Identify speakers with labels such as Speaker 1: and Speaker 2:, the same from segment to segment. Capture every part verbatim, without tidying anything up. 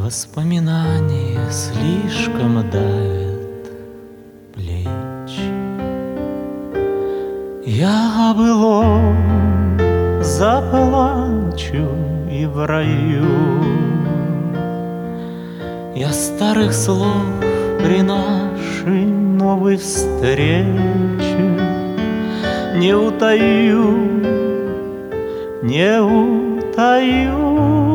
Speaker 1: Воспоминания слишком давят плечи. Я о былом заплачу и в раю. Я старых слов при нашей новой встрече не утаю, не утаю.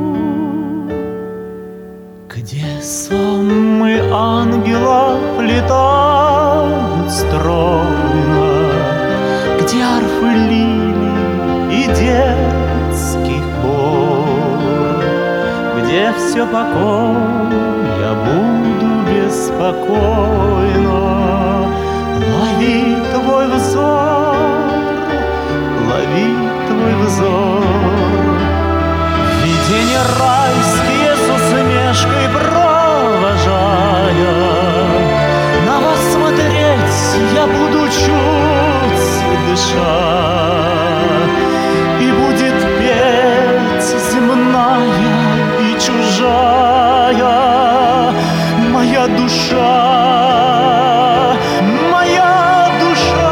Speaker 1: Где сонмы ангелов летают стройно, где арфы лилий и детский хор, где все покой, я буду беспокойно ловить твой взор, ловить твой взор. Видения райские с усмешкой провожая, на вас смотреть я буду чуть дыша, и будет петь земная и чужая моя душа, моя душа.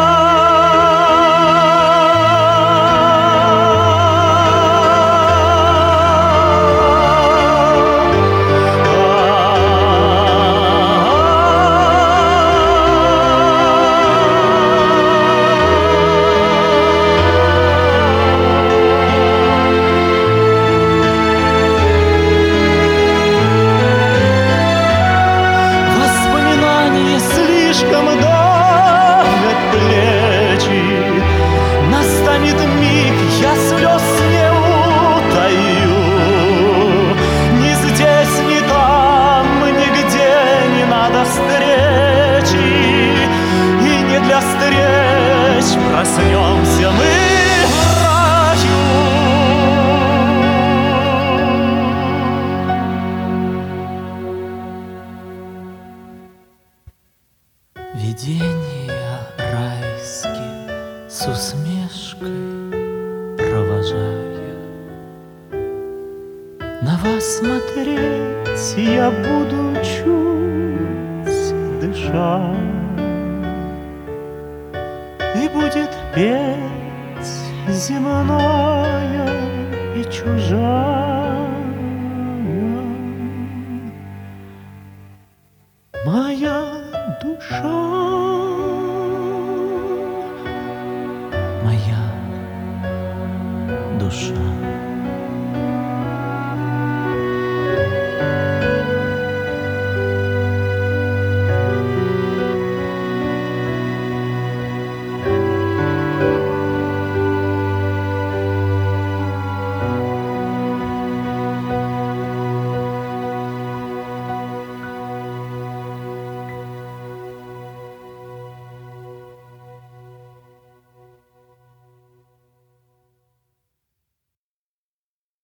Speaker 1: Слишком давят плечи, настанет миг, я слез не утаю. Ни здесь, ни там, нигде не надо встречи, и не для встреч проснемся мы в раю. Видения райские с усмешкой провожая, на вас смотреть я буду чуть дыша, и будет петь земная и чужая моя душа, моя душа.